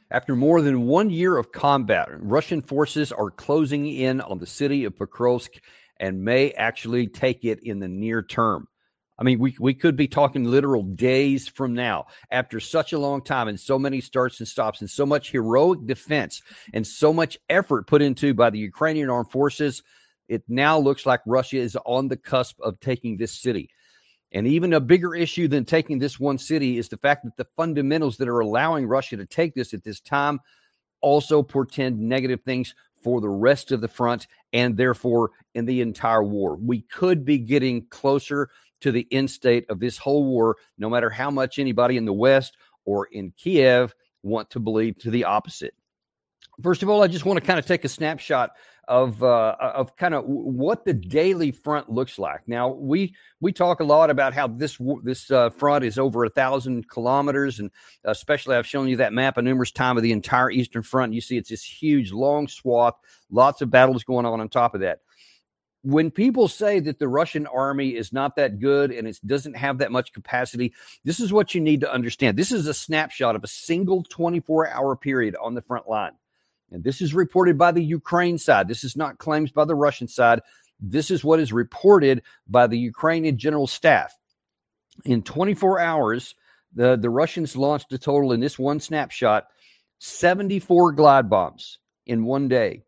After more than 1 year of combat, Russian forces are closing in on the city of Pokrovsk and may actually take it in the near term. I mean, we could be talking literal days from now after such a long time and so many starts and stops and so much heroic defense and so much effort put into by the Ukrainian armed forces. It now looks like Russia is on the cusp of taking this city. And even a bigger issue than taking this one city is the fact that the fundamentals that are allowing Russia to take this at this time also portend negative things for the rest of the front and therefore in the entire war. We could be getting closer to the end state of this whole war, no matter how much anybody in the West or in Kiev want to believe to the opposite. First of all, I just want to kind of take a snapshot of kind of what the daily front looks like. Now, we talk a lot about how this front is over 1,000 kilometers, and especially I've shown you that map a numerous times of the entire Eastern Front. You see it's this huge, long swath, lots of battles going on top of that. When people say that the Russian army is not that good and it doesn't have that much capacity, this is what you need to understand. This is a snapshot of a single 24-hour period on the front line. And this is reported by the Ukraine side. This is not claims by the Russian side. This is what is reported by the Ukrainian general staff. In 24 hours, the Russians launched a total in this one snapshot, 74 glide bombs in one day.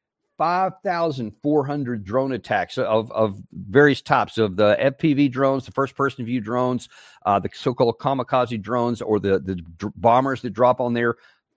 5,400 drone attacks of various types of the FPV drones, the first-person view drones, the so-called kamikaze drones, or the bombers that drop on there.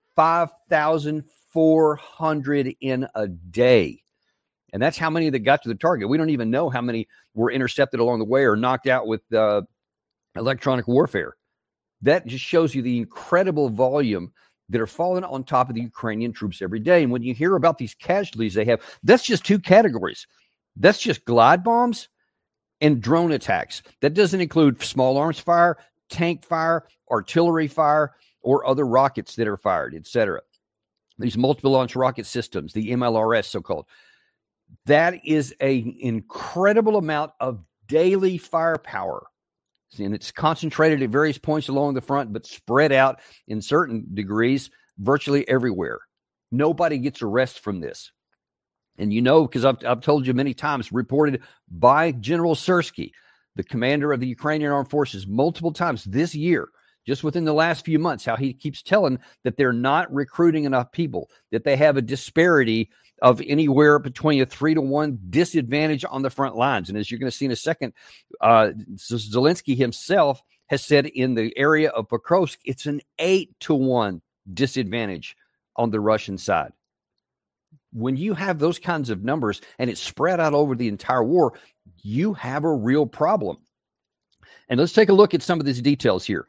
5,400 in a day. And that's how many that got to the target. We don't even know how many were intercepted along the way or knocked out with electronic warfare. That just shows you the incredible volume that are falling on top of the Ukrainian troops every day. And when you hear about these casualties they have, that's just two categories. That's just glide bombs and drone attacks. That doesn't include small arms fire, tank fire, artillery fire, or other rockets that are fired, etc. These multiple launch rocket systems, the MLRS so-called. That is an incredible amount of daily firepower. And it's concentrated at various points along the front, but spread out in certain degrees virtually everywhere. Nobody gets a rest from this. And you know, because I've told you many times, reported by General Syrskyi, the commander of the Ukrainian armed forces, multiple times this year, just within the last few months, how he keeps telling that they're not recruiting enough people, that they have a disparity of anywhere between a 3-to-1 disadvantage on the front lines. And as you're going to see in a second, Zelensky himself has said in the area of Pokrovsk, it's an 8-to-1 disadvantage on the Russian side. When you have those kinds of numbers and it's spread out over the entire war, you have a real problem. And let's take a look at some of these details here.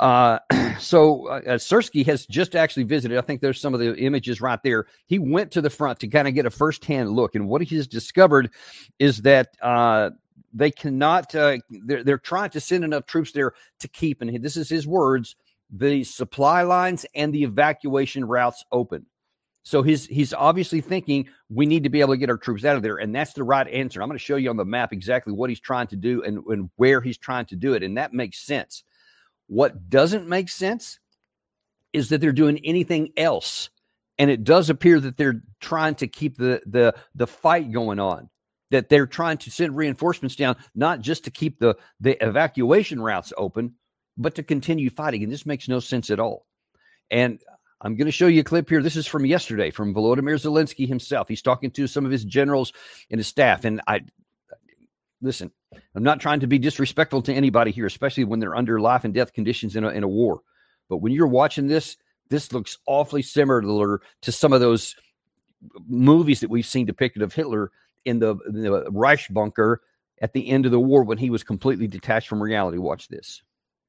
Syrskyi has just actually visited. I think there's some of the images right there. He went to the front to kind of get a firsthand look. And what he has discovered is that they cannot, they're trying to send enough troops there to keep, and this is his words, the supply lines and the evacuation routes open. So he's obviously thinking we need to be able to get our troops out of there, and that's the right answer. I'm going to show you on the map exactly what he's trying to do and where he's trying to do it, and that makes sense. What doesn't make sense is that they're doing anything else, and it does appear that they're trying to keep the fight going on, that they're trying to send reinforcements down, not just to keep the evacuation routes open, but to continue fighting, and this makes no sense at all. And I'm going to show you a clip here. This is from yesterday, from Volodymyr Zelensky himself. He's talking to some of his generals and his staff. And listen, I'm not trying to be disrespectful to anybody here, especially when they're under life and death conditions in a war. But when you're watching this looks awfully similar to some of those movies that we've seen depicted of Hitler in the Reich bunker at the end of the war when he was completely detached from reality. Watch this.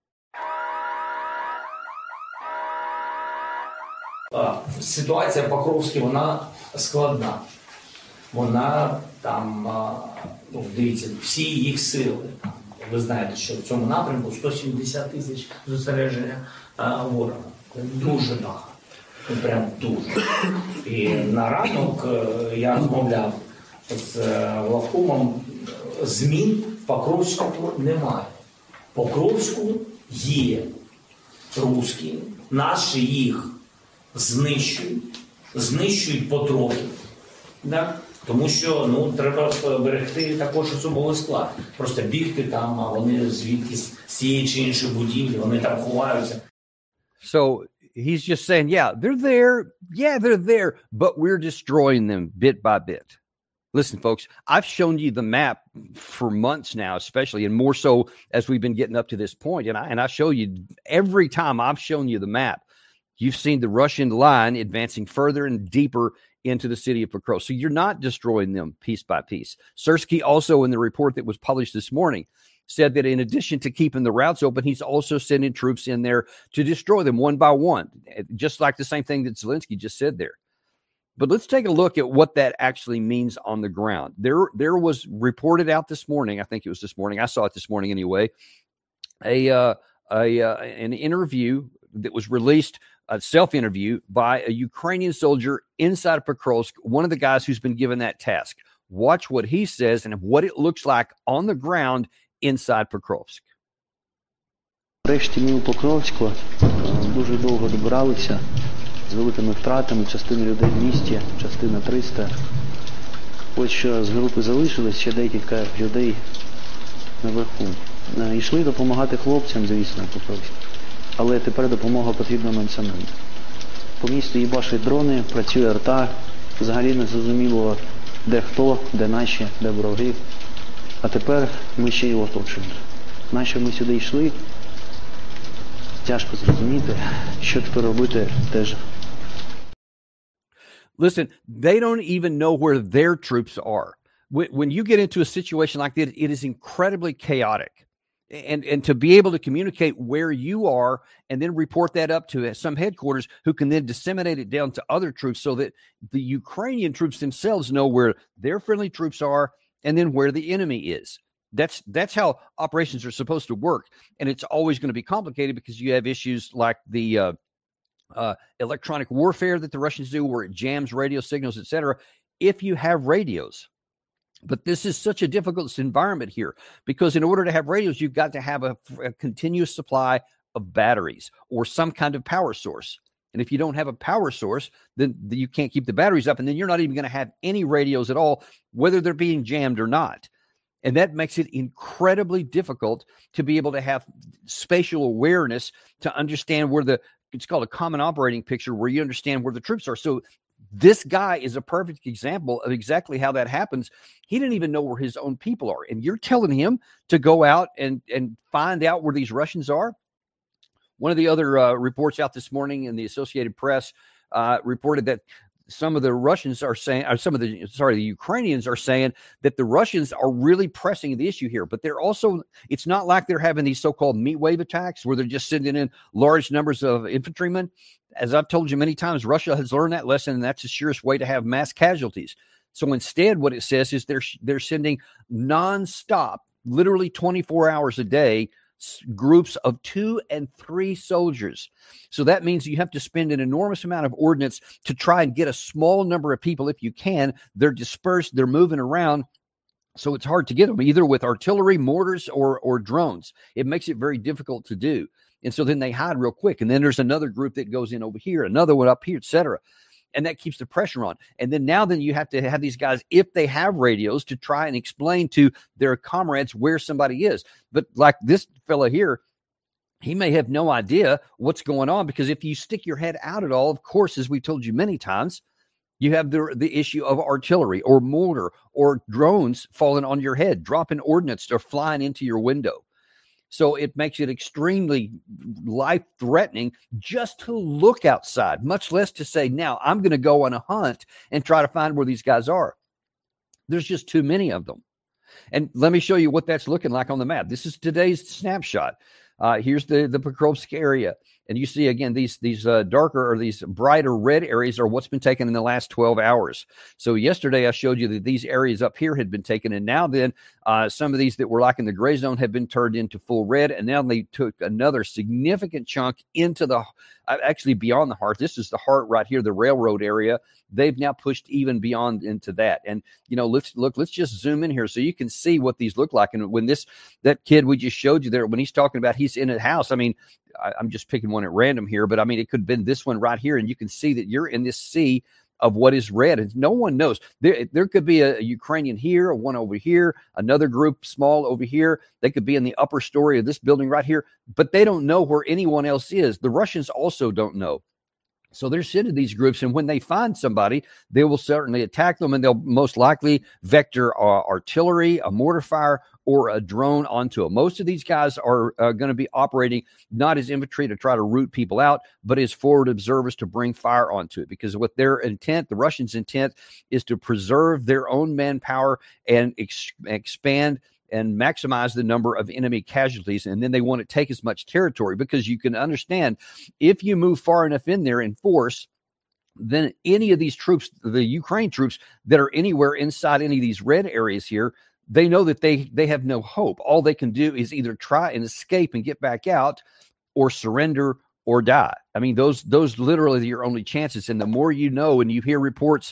Ситуація в Покровській, вона складна. Вона там, дивіться, всі їх сили. Ви знаєте, що в цьому напрямку 170 тисяч зосередження ворога. Дуже багато. Прям дуже. І на ранок я розмовляв з главкомом, змін в Покровську немає. В Покровську є русські, наші їх знищують потрохи. Так? Тому що треба берегти також особовий склад. Просто бігти там, а вони звідкись з цієї чи іншої будівлі, вони там ховаються. So he's just saying, they're there, but we're destroying them bit by bit. Listen, folks, I've shown you the map for months now, especially, and more so as we've been getting up to this point. And I show you every time I've shown you the map, you've seen the Russian line advancing further and deeper into the city of Pokrovsk. So you're not destroying them piece by piece. Syrskyi also, in the report that was published this morning, said that in addition to keeping the routes open, he's also sending troops in there to destroy them one by one, just like the same thing that Zelensky just said there. But let's take a look at what that actually means on the ground. There was reported out this morning, I think it was this morning, I saw it this morning anyway, an interview that was released, a self-interview by a Ukrainian soldier inside of Pokrovsk, one of the guys who's been given that task. Watch what he says and what it looks like on the ground inside Pokrovsk. Врешті ми у Покровську дуже довго добиралися з великими втратами, частина людей 200, частина 300. Ось що з групи залишилось, ще декілька людей наверху. Йшли допомагати хлопцям, звісно, у Покровську. Але тепер допомога потрібна нам самим. По місту їбашать дрони, працює арта, взагалі не зрозуміло, де хто, де наші, де вороги. А тепер ми ще й оточуємо. Нащо ми сюди йшли? Тяжко зрозуміти, що тепер робити теж. Listen, they don't even know where their troops are. When you get into a situation like this, it is incredibly chaotic. And to be able to communicate where you are and then report that up to some headquarters who can then disseminate it down to other troops so that the Ukrainian troops themselves know where their friendly troops are and then where the enemy is. That's how operations are supposed to work. And it's always going to be complicated because you have issues like the electronic warfare that the Russians do where it jams radio signals, etc. if you have radios. But this is such a difficult environment here because in order to have radios, you've got to have a continuous supply of batteries or some kind of power source. And if you don't have a power source, then you can't keep the batteries up. And then you're not even going to have any radios at all, whether they're being jammed or not. And that makes it incredibly difficult to be able to have spatial awareness to understand where it's called a common operating picture where you understand where the troops are. So this guy is a perfect example of exactly how that happens. He didn't even know where his own people are. And you're telling him to go out and find out where these Russians are. One of the other reports out this morning in the Associated Press reported that some of the Russians are saying, or the Ukrainians are saying that the Russians are really pressing the issue here. But they're also, it's not like they're having these so-called meat wave attacks where they're just sending in large numbers of infantrymen. As I've told you many times, Russia has learned that lesson, and that's the surest way to have mass casualties. So instead, what it says is they're sending nonstop, literally 24 hours a day, groups of 2 and 3 soldiers. So that means you have to spend an enormous amount of ordnance to try and get a small number of people if you can. They're dispersed, they're moving around. So it's hard to get them either with artillery, mortars, or drones. It makes it very difficult to do. And so then they hide real quick. And then there's another group that goes in over here, another one up here, etc. And that keeps the pressure on. And then you have to have these guys, if they have radios, to try and explain to their comrades where somebody is. But like this fella here, he may have no idea what's going on, because if you stick your head out at all, of course, as we told you many times, you have the issue of artillery or mortar or drones falling on your head, dropping ordnance or flying into your window. So it makes it extremely life-threatening just to look outside, much less to say, now I'm going to go on a hunt and try to find where these guys are. There's just too many of them. And let me show you what that's looking like on the map. This is today's snapshot. Here's the Pokrovsk area. And you see, again, these darker or these brighter red areas are what's been taken in the last 12 hours. So yesterday I showed you that these areas up here had been taken. And now then Some of these that were like in the gray zone have been turned into full red, and now they took another significant chunk into the actually beyond the heart. This is the heart right here, the railroad area. They've now pushed even beyond into that. And, let's just zoom in here so you can see what these look like. And when that kid we just showed you there, when he's talking about he's in a house, I mean, I'm just picking one at random here, but I mean, it could have been this one right here. And you can see that you're in this sea of what is red, and no one knows. There could be a Ukrainian here, one over here, another group small over here. They could be in the upper story of this building right here, but they don't know where anyone else is. The Russians also don't know. So they're sending these groups, and when they find somebody, they will certainly attack them, and they'll most likely vector artillery, a mortar fire, or a drone onto them. Most of these guys are going to be operating not as infantry to try to root people out, but as forward observers to bring fire onto it, because what their intent, the Russians' intent, is to preserve their own manpower and expand and maximize the number of enemy casualties. And then they want to take as much territory, because you can understand if you move far enough in there in force, then any of these troops, the Ukraine troops that are anywhere inside any of these red areas here, they know that they have no hope. All they can do is either try and escape and get back out, or surrender or die. I mean, those literally are your only chances. And the more you know, and you hear reports,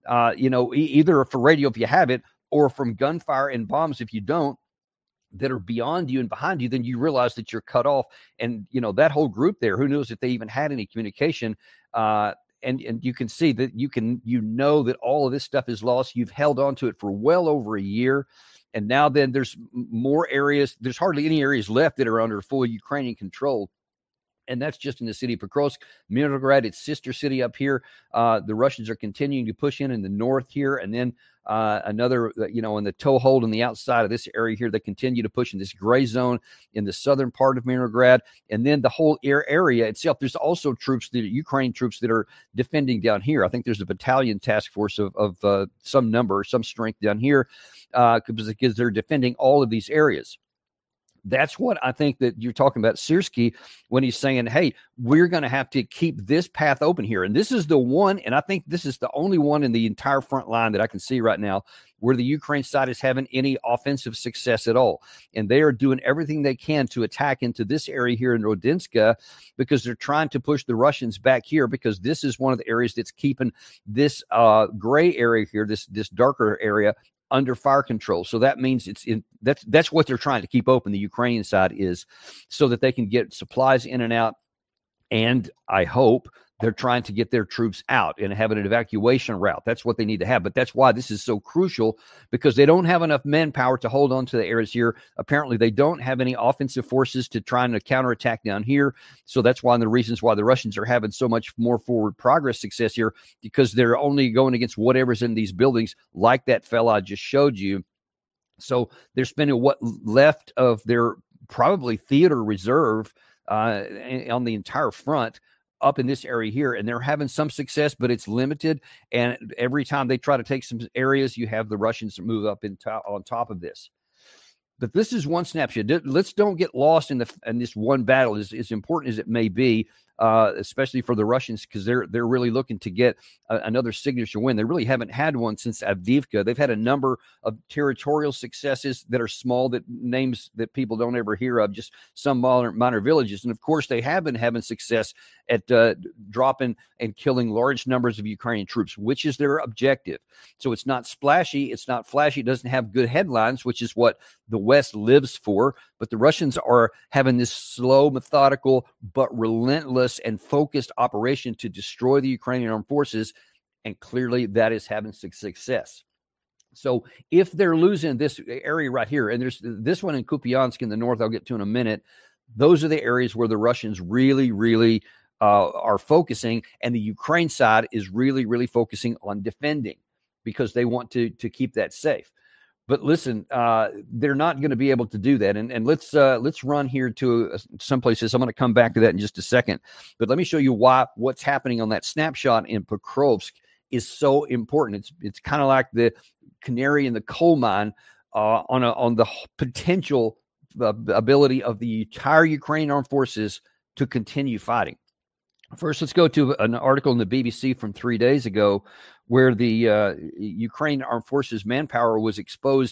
either for radio if you have it, or from gunfire and bombs if you don't, that are beyond you and behind you, then you realize that you're cut off. And, that whole group there, who knows if they even had any communication, and you can see that you that all of this stuff is lost. You've held on to it for well over a year. And now then there's more areas. There's hardly any areas left that are under full Ukrainian control. And that's just in the city of Pokrovsk. Mirnograd, its sister city up here. The Russians are continuing to push in the north here. And then another, in the toehold on the outside of this area here, they continue to push in this gray zone in the southern part of Mirnograd. And then the whole area itself, there's also troops, the Ukraine troops that are defending down here. I think there's a battalion task force of some number, some strength down here, because they're defending all of these areas. That's what I think that you're talking about Syrskyi when he's saying, hey, we're going to have to keep this path open here. And this is the one, and I think this is the only one in the entire front line that I can see right now where the Ukraine side is having any offensive success at all. And they are doing everything they can to attack into this area here in Rodinska, because they're trying to push the Russians back here, because this is one of the areas that's keeping this gray area here, this darker area, under fire control. So that means that's what they're trying to keep open. The Ukrainian side is, so that they can get supplies in and out. And I hope they're trying to get their troops out and have an evacuation route. That's what they need to have. But that's why this is so crucial, because they don't have enough manpower to hold on to the areas here. Apparently, they don't have any offensive forces to try and counterattack down here. So that's one of the reasons why the Russians are having so much more forward progress success here, because they're only going against whatever's in these buildings, like that fella I just showed you. So they're spending what left of their probably theater reserve on the entire front up in this area here, and they're having some success, but it's limited. And every time they try to take some areas, you have the Russians move up on top of this. But this is one snapshot. Let's don't get lost in this one battle, as important as it may be, especially for the Russians, because they're really looking to get another signature win. They really haven't had one since Avdiivka. They've had a number of territorial successes that are small, that names that people don't ever hear of, just some minor villages. And of course, they have been having success at dropping and killing large numbers of Ukrainian troops, which is their objective. So it's not splashy, it's not flashy, it doesn't have good headlines, which is what the West lives for. But the Russians are having this slow, methodical, but relentless and focused operation to destroy the Ukrainian armed forces. And clearly that is having success. So if they're losing this area right here, and there's this one in Kupiansk in the north, I'll get to in a minute, those are the areas where the Russians really, really are focusing. And the Ukraine side is really, really focusing on defending, because they want to keep that safe. But listen, they're not going to be able to do that. And let's run here to some places. I'm going to come back to that in just a second. But let me show you why what's happening on that snapshot in Pokrovsk is so important. It's kind of like the canary in the coal mine on the potential ability of the entire Ukrainian armed forces to continue fighting. First, let's go to an article in the BBC from 3 days ago, where the Ukraine Armed Forces manpower was exposed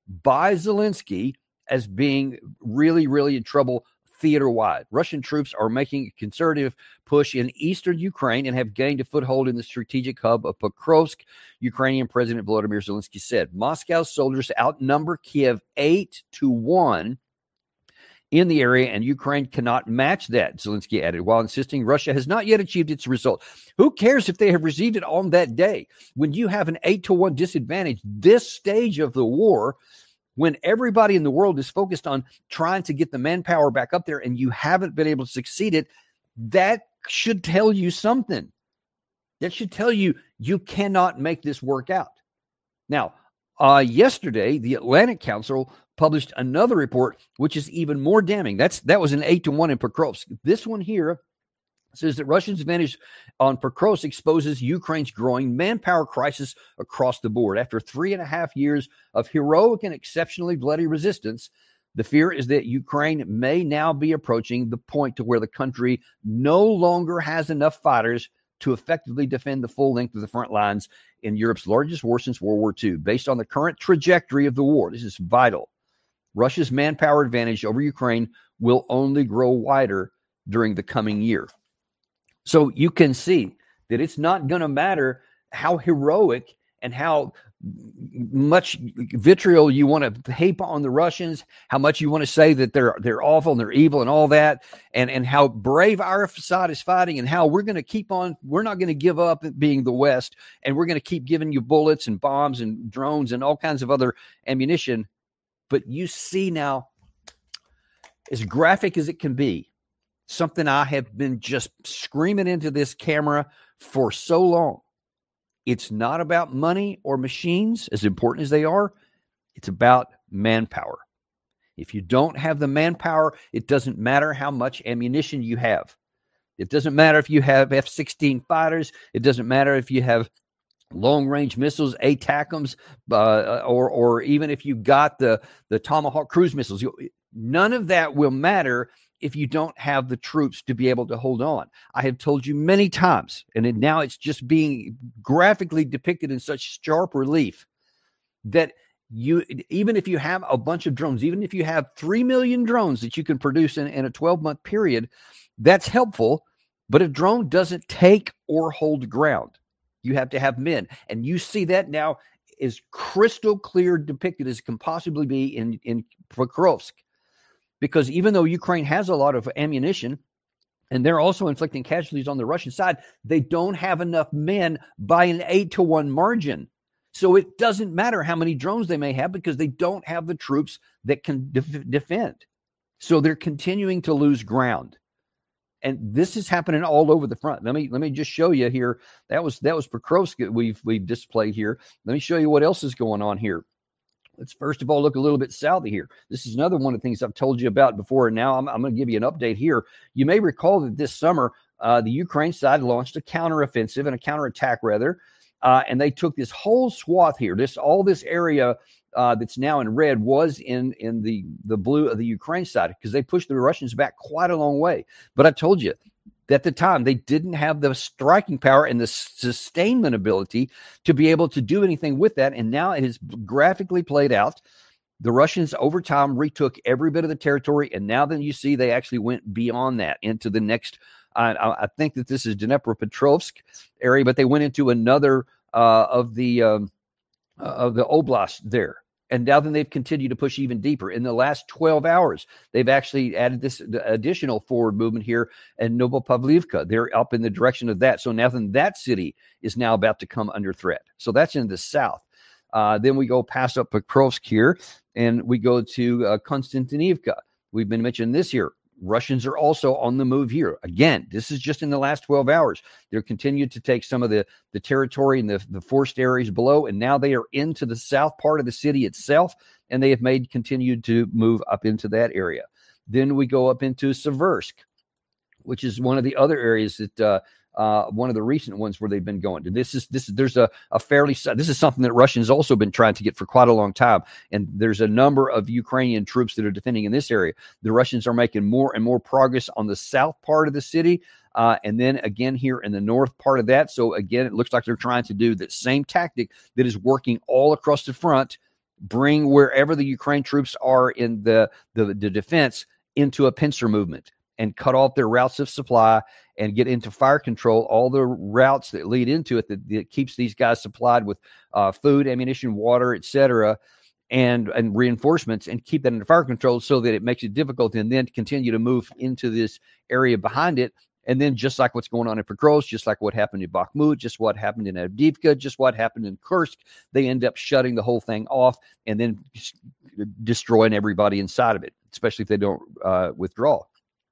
by Zelensky as being really, really in trouble theater-wide. Russian troops are making a conservative push in eastern Ukraine and have gained a foothold in the strategic hub of Pokrovsk, Ukrainian President Volodymyr Zelensky said. Moscow's soldiers outnumber Kiev 8-1 in the area, and Ukraine cannot match that, Zelensky added, while insisting Russia has not yet achieved its result. Who cares if they have received it on that day? When you have an 8-1 disadvantage this stage of the war, when everybody in the world is focused on trying to get the manpower back up there and you haven't been able to succeed it, that should tell you something. That should tell you you cannot make this work out. Now, yesterday, the Atlantic Council published another report, which is even more damning. That was an 8-1 in Pokrovsk. This one here says that Russia's advantage on Pokrovsk exposes Ukraine's growing manpower crisis across the board. After 3.5 years of heroic and exceptionally bloody resistance, the fear is that Ukraine may now be approaching the point to where the country no longer has enough fighters to effectively defend the full length of the front lines in Europe's largest war since World War II. Based on the current trajectory of the war, this is vital. Russia's manpower advantage over Ukraine will only grow wider during the coming year. So you can see that it's not going to matter how heroic and how much vitriol you want to heap on the Russians, how much you want to say that they're awful and they're evil and all that, and how brave our side is fighting, and how we're going to keep on, we're not going to give up being the West, and we're going to keep giving you bullets and bombs and drones and all kinds of other ammunition. But you see now, as graphic as it can be, something I have been just screaming into this camera for so long. It's not about money or machines, as important as they are. It's about manpower. If you don't have the manpower, it doesn't matter how much ammunition you have. It doesn't matter if you have F-16 fighters. It doesn't matter if you have long-range missiles, ATACMS, or even if you got the Tomahawk cruise missiles. None of that will matter if you don't have the troops to be able to hold on. I have told you many times, and now it's just being graphically depicted in such sharp relief, that you, even if you have a bunch of drones, even if you have 3 million drones that you can produce in a 12-month period, that's helpful. But a drone doesn't take or hold ground. You have to have men. And you see that now is crystal clear depicted as it can possibly be in Pokrovsk. Because even though Ukraine has a lot of ammunition, and they're also inflicting casualties on the Russian side, they don't have enough men by an 8-1 margin. So it doesn't matter how many drones they may have, because they don't have the troops that can defend. So they're continuing to lose ground. And this is happening all over the front. Let me just show you here. That was Pokrovsk we've displayed here. Let me show you what else is going on here. Let's first of all look a little bit south of here. This is another one of the things I've told you about before, and now I'm going to give you an update here. You may recall that this summer, the Ukraine side launched a counteroffensive and a counterattack, rather, and they took this whole swath here. All this area that's now in red was in the blue of the Ukraine side, because they pushed the Russians back quite a long way. But I told you, at the time, they didn't have the striking power and the sustainment ability to be able to do anything with that. And now it is graphically played out. The Russians, over time, retook every bit of the territory. And now then you see they actually went beyond that into the next, I think that this is Dnepropetrovsk area, but they went into another of the oblast there. And now then they've continued to push even deeper. In the last 12 hours, they've actually added this additional forward movement here in Novopavlivka. They're up in the direction of that. So now then that city is now about to come under threat. So that's in the south. Then we go past up Pokrovsk here, and we go to Konstantinivka. We've been mentioning this here. Russians are also on the move here. Again, this is just in the last 12 hours. They're continued to take some of the territory and the forced areas below, and now they are into the south part of the city itself, and they have continued to move up into that area. Then we go up into Seversk, which is one of the other areas that one of the recent ones where they've been going to. This is something that Russians also been trying to get for quite a long time. And there's a number of Ukrainian troops that are defending in this area. The Russians are making more and more progress on the south part of the city. And then again here in the north part of that. So again, it looks like they're trying to do the same tactic that is working all across the front bring wherever the Ukraine troops are in the defense into a pincer movement and cut off their routes of supply and get into fire control, all the routes that lead into it that keeps these guys supplied with food, ammunition, water, etc., and reinforcements, and keep that under fire control so that it makes it difficult, and then continue to move into this area behind it. And then just like what's going on in Pokrovsk, just like what happened in Bakhmut, just what happened in Avdiivka, just what happened in Kursk, they end up shutting the whole thing off and then destroying everybody inside of it, especially if they don't withdraw.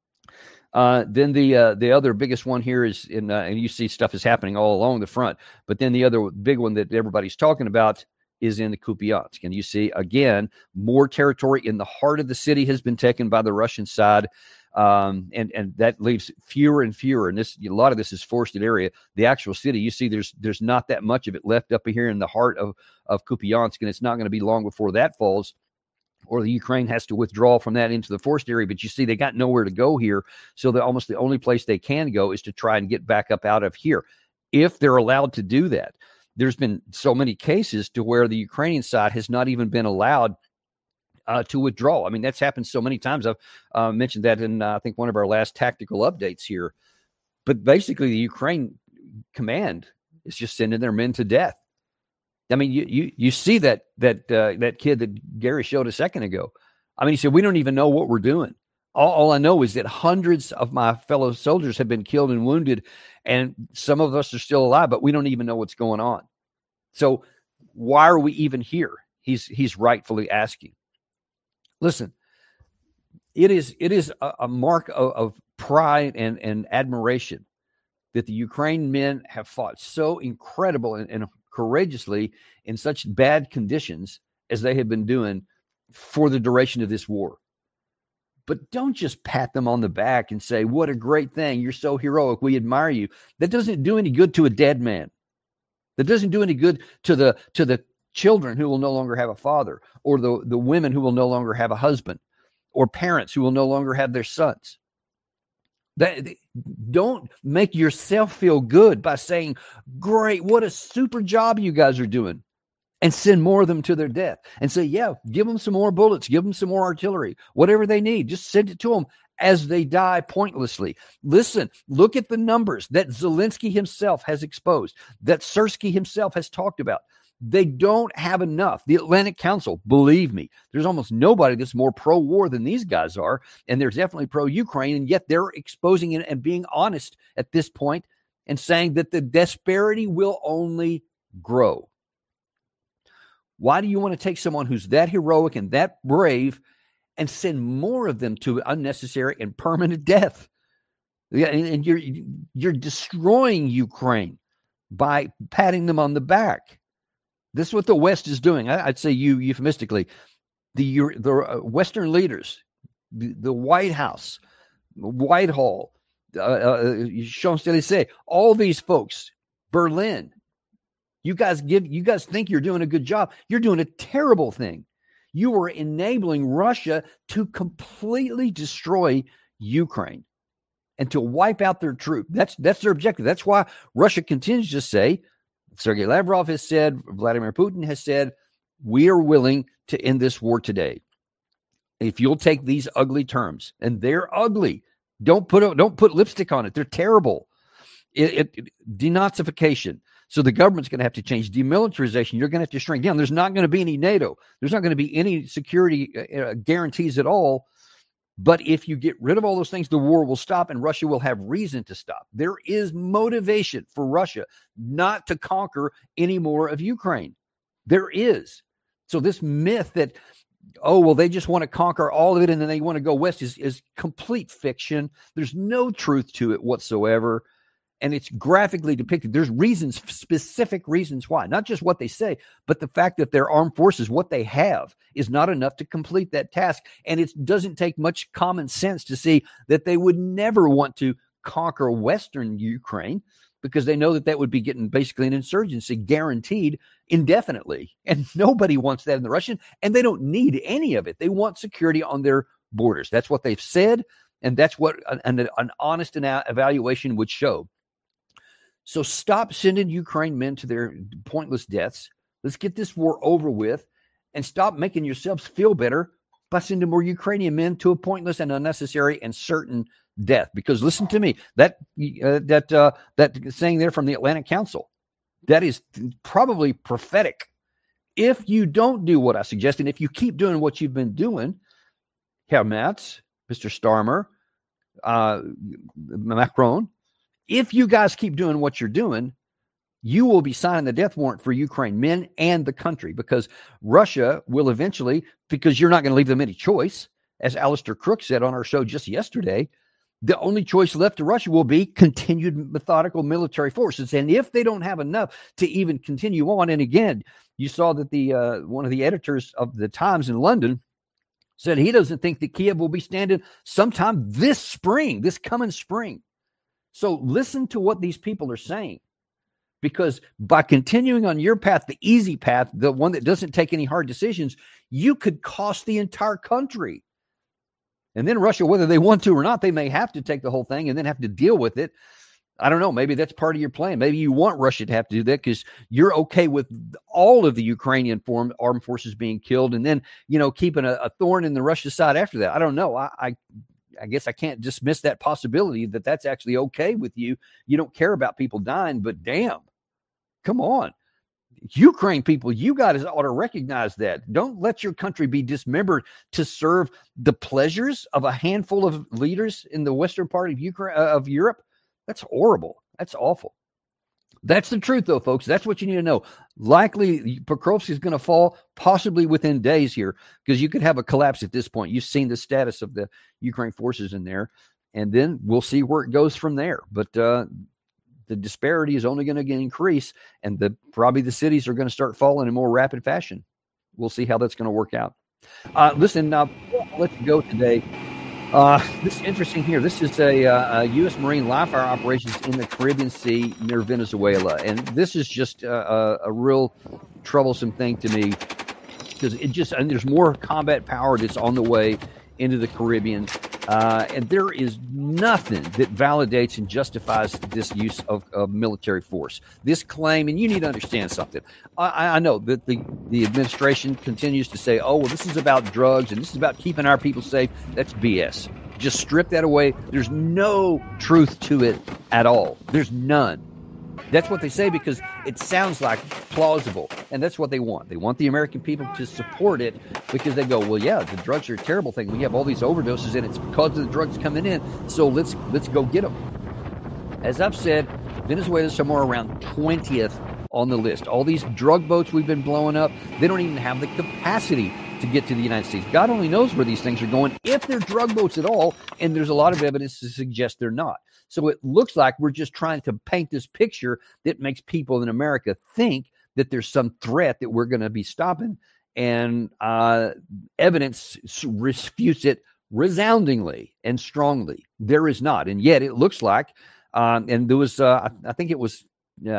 Then the other biggest one here is and you see stuff is happening all along the front, but then the other big one that everybody's talking about is in the Kupiansk. And you see, again, more territory in the heart of the city has been taken by the Russian side. And that leaves fewer and fewer. And a lot of this is forested area. The actual city, you see, there's not that much of it left up here in the heart of Kupiansk, and it's not going to be long before that falls, or the Ukraine has to withdraw from that into the forest area. But you see, they got nowhere to go here, so almost the only place they can go is to try and get back up out of here, if they're allowed to do that. There's been so many cases to where the Ukrainian side has not even been allowed to withdraw. I mean, that's happened so many times. I've mentioned that in, I think, one of our last tactical updates here. But basically, the Ukraine command is just sending their men to death. I mean, you see that kid that Gary showed a second ago. I mean, he said, we don't even know what we're doing. All I know is that hundreds of my fellow soldiers have been killed and wounded, and some of us are still alive, but we don't even know what's going on. So why are we even here? He's rightfully asking. Listen, it is a mark of pride and admiration that the Ukraine men have fought so incredible and courageously in such bad conditions as they have been doing for the duration of this war. But don't just pat them on the back and say, what a great thing. You're so heroic. We admire you. That doesn't do any good to a dead man. That doesn't do any good to the children who will no longer have a father, or the women who will no longer have a husband, or parents who will no longer have their sons. Don't make yourself feel good by saying, great, what a super job you guys are doing, and send more of them to their death and say, yeah, give them some more bullets, give them some more artillery, whatever they need, just send it to them as they die pointlessly. Listen, look at the numbers that Zelensky himself has exposed, that Syrskyi himself has talked about. They don't have enough. The Atlantic Council, believe me, there's almost nobody that's more pro-war than these guys are, and they're definitely pro-Ukraine, and yet they're exposing it and being honest at this point and saying that the disparity will only grow. Why do you want to take someone who's that heroic and that brave and send more of them to unnecessary and permanent death? Yeah, and you're destroying Ukraine by patting them on the back. This is what the West is doing. I'd say euphemistically, the Western leaders, the White House, Whitehall, Champs-Élysées, all these folks, Berlin. You guys think you're doing a good job. You're doing a terrible thing. You are enabling Russia to completely destroy Ukraine and to wipe out their troops. That's their objective. That's why Russia continues to say, Sergei Lavrov has said, Vladimir Putin has said, we are willing to end this war today if you'll take these ugly terms. And they're ugly. Don't put lipstick on it. They're terrible. Denazification. So the government's going to have to change. Demilitarization, you're going to have to shrink down. There's not going to be any NATO. There's not going to be any security guarantees at all. But if you get rid of all those things, the war will stop and Russia will have reason to stop. There is motivation for Russia not to conquer any more of Ukraine. There is. So this myth that, oh, well, they just want to conquer all of it and then they want to go west is complete fiction. There's no truth to it whatsoever. And it's graphically depicted. There's reasons, specific reasons why, not just what they say, but the fact that their armed forces, what they have, is not enough to complete that task. And it doesn't take much common sense to see that they would never want to conquer Western Ukraine, because they know that would be getting basically an insurgency guaranteed indefinitely. And nobody wants that in the Russian, and they don't need any of it. They want security on their borders. That's what they've said, and that's what an honest evaluation would show. So stop sending Ukraine men to their pointless deaths. Let's get this war over with and stop making yourselves feel better by sending more Ukrainian men to a pointless and unnecessary and certain death. Because listen to me, that saying there from the Atlantic Council, that is probably prophetic. If you don't do what I suggest, and if you keep doing what you've been doing, Herr Merz, Mr. Starmer, Macron, if you guys keep doing what you're doing, you will be signing the death warrant for Ukraine men and the country, because Russia will eventually, because you're not going to leave them any choice, as Alistair Crook said on our show just yesterday, the only choice left to Russia will be continued methodical military forces. And if they don't have enough to even continue on, and again, you saw that the one of the editors of the Times in London said he doesn't think that Kiev will be standing sometime this spring, this coming spring. So listen to what these people are saying, because by continuing on your path, the easy path, the one that doesn't take any hard decisions, you could cost the entire country. And then Russia, whether they want to or not, they may have to take the whole thing and then have to deal with it. I don't know. Maybe that's part of your plan. Maybe you want Russia to have to do that because you're okay with all of the Ukrainian armed forces being killed, and then, keeping a thorn in the Russia side after that. I don't know. I guess I can't dismiss that possibility that that's actually okay with you. You don't care about people dying, but damn, come on. Ukraine people, you guys ought to recognize that. Don't let your country be dismembered to serve the pleasures of a handful of leaders in the western part of Europe. That's horrible. That's awful. That's the truth, though, folks. That's what you need to know. Likely, Pokrovsk is going to fall possibly within days here, because you could have a collapse at this point. You've seen the status of the Ukraine forces in there, and then we'll see where it goes from there. But the disparity is only going to increase, and probably the cities are going to start falling in more rapid fashion. We'll see how that's going to work out. Listen, let's go today. This is interesting here. This is a U.S. Marine live fire operations in the Caribbean Sea near Venezuela. And this is just a real troublesome thing to me, because there's more combat power that's on the way into the Caribbean. And there is nothing that validates and justifies this use of military force. This claim, and you need to understand something. I know that the administration continues to say, oh, well, this is about drugs and this is about keeping our people safe. That's BS. Just strip that away. There's no truth to it at all. There's none. That's what they say because it sounds like plausible, and that's what they want. They want the American people to support it because they go, well, yeah, the drugs are a terrible thing. We have all these overdoses, and it's because of the drugs coming in, so let's go get them. As I've said, Venezuela is somewhere around 20th on the list. All these drug boats we've been blowing up, they don't even have the capacity to get to the United States. God only knows where these things are going, if they're drug boats at all, and there's a lot of evidence to suggest they're not. So it looks like we're just trying to paint this picture that makes people in America think that there's some threat that we're going to be stopping, and evidence refutes it resoundingly and strongly. There is not, and yet it looks like, and there was, I think it was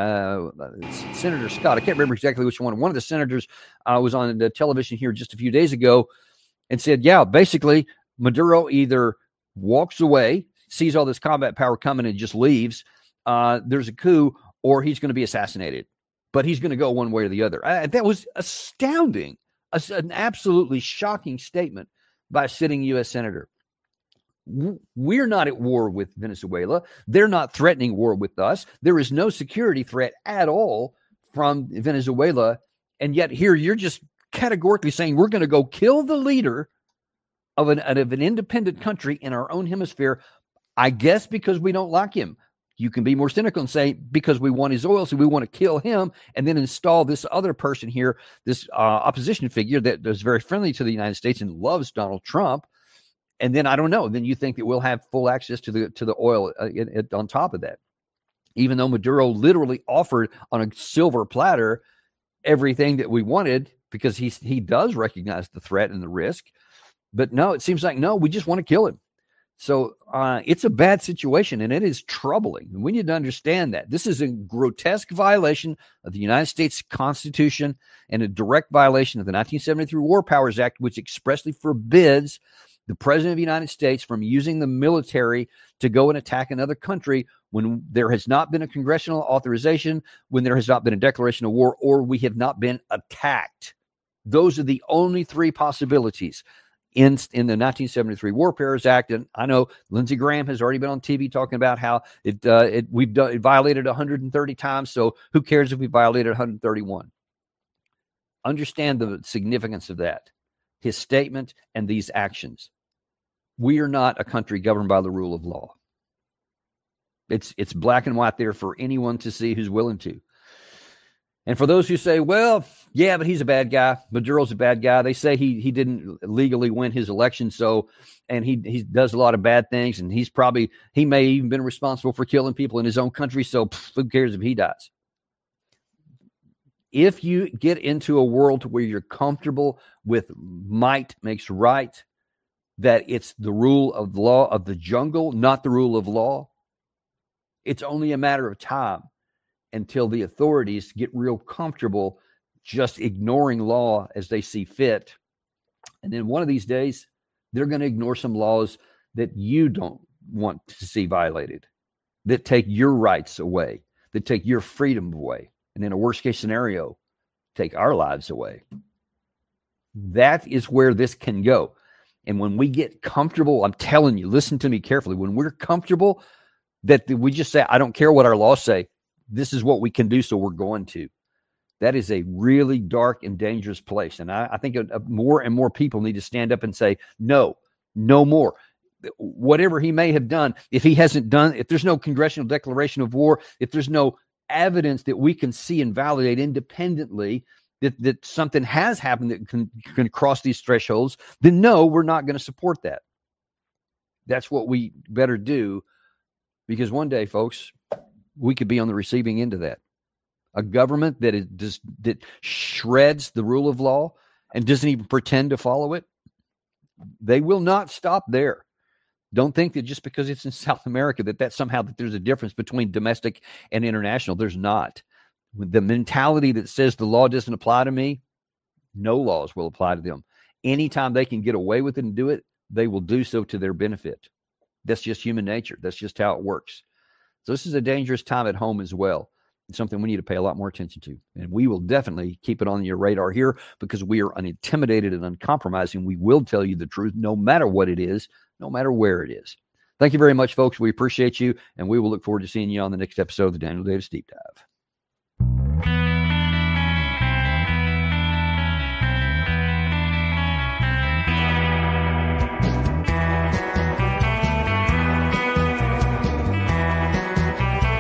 Senator Scott. I can't remember exactly which one. One of the senators was on the television here just a few days ago and said, yeah, basically Maduro either walks away, sees all this combat power coming and just leaves, there's a coup, or he's going to be assassinated. But he's going to go one way or the other. That was astounding. An absolutely shocking statement by a sitting U.S. senator. We're not at war with Venezuela. They're not threatening war with us. There is no security threat at all from Venezuela. And yet here you're just categorically saying we're going to go kill the leader of an independent country in our own hemisphere, I guess because we don't like him. You can be more cynical and say because we want his oil, so we want to kill him and then install this other person here, this opposition figure that is very friendly to the United States and loves Donald Trump. And then I don't know. Then you think that we'll have full access to the oil on top of that, even though Maduro literally offered on a silver platter everything that we wanted because he does recognize the threat and the risk. But no, it seems like no, we just want to kill him. So it's a bad situation, and it is troubling. We need to understand that. This is a grotesque violation of the United States Constitution and a direct violation of the 1973 War Powers Act, which expressly forbids the President of the United States from using the military to go and attack another country when there has not been a congressional authorization, when there has not been a declaration of war, or we have not been attacked. Those are the only three possibilities in the 1973 War Powers Act. And I know Lindsey Graham has already been on TV talking about how it violated 130 times. So who cares if we violated 131? Understand the significance of that, his statement and these actions. We are not a country governed by the rule of law. It's black and white there for anyone to see who's willing to. And for those who say, well, yeah, but he's a bad guy. Maduro's a bad guy. They say he didn't legally win his election, and he does a lot of bad things, and he may even been responsible for killing people in his own country, so who cares if he dies? If you get into a world where you're comfortable with might makes right, that it's the rule of law of the jungle, not the rule of law, it's only a matter of time until the authorities get real comfortable just ignoring law as they see fit. And then one of these days, they're going to ignore some laws that you don't want to see violated, that take your rights away, that take your freedom away. And in a worst case scenario, take our lives away. That is where this can go. And when we get comfortable, I'm telling you, listen to me carefully. When we're comfortable that we just say, I don't care what our laws say, this is what we can do, so we're going to. That is a really dark and dangerous place. And I think more and more people need to stand up and say, no more. Whatever he may have done, if there's no congressional declaration of war, if there's no evidence that we can see and validate independently that something has happened that can cross these thresholds, then no, we're not going to support that. That's what we better do, because one day, folks, we could be on the receiving end of that. A government that shreds the rule of law and doesn't even pretend to follow it, they will not stop there. Don't think that just because it's in South America that somehow that there's a difference between domestic and international. There's not. The mentality that says the law doesn't apply to me, no laws will apply to them. Anytime they can get away with it and do it, they will do so to their benefit. That's just human nature. That's just how it works. So this is a dangerous time at home as well. It's something we need to pay a lot more attention to. And we will definitely keep it on your radar here, because we are unintimidated and uncompromising. We will tell you the truth no matter what it is, no matter where it is. Thank you very much, folks. We appreciate you, and we will look forward to seeing you on the next episode of the Daniel Davis Deep Dive.